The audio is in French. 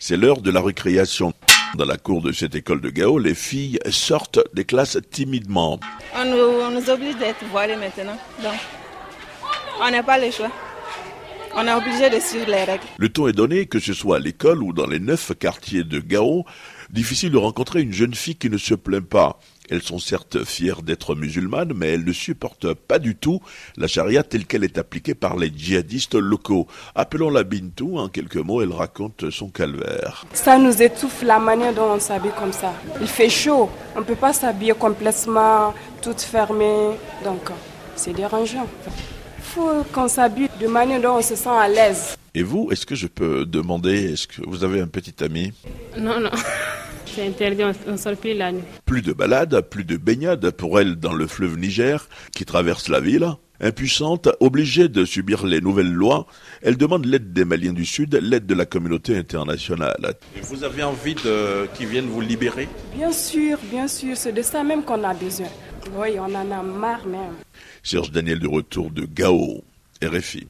C'est l'heure de la récréation. Dans la cour de cette école de Gao, les filles sortent des classes timidement. On nous oblige d'être voilés maintenant, donc on n'a pas le choix. On est obligé de suivre les règles. Le ton est donné, que ce soit à l'école ou dans les 9 quartiers de Gao, difficile de rencontrer une jeune fille qui ne se plaint pas. Elles sont certes fières d'être musulmanes, mais elles ne supportent pas du tout la charia telle qu'elle est appliquée par les djihadistes locaux. Appelons-la Bintou, en quelques mots, elle raconte son calvaire. Ça nous étouffe la manière dont on s'habille comme ça. Il fait chaud, on ne peut pas s'habiller complètement, toute fermée, donc c'est dérangeant. Il faut qu'on s'habille de manière dont on se sent à l'aise. Et vous, est-ce que je peux demander, est-ce que vous avez un petit ami? Non. C'est interdit, on ne sort plus la nuit. Plus de balades, plus de baignades pour elle dans le fleuve Niger qui traverse la ville. Impuissante, obligée de subir les nouvelles lois, elle demande l'aide des Maliens du Sud, l'aide de la communauté internationale. Et vous avez envie qu'ils viennent vous libérer? Bien sûr, c'est de ça même qu'on a besoin. Oui, on en a marre même. Serge Daniel de retour de Gao, RFI.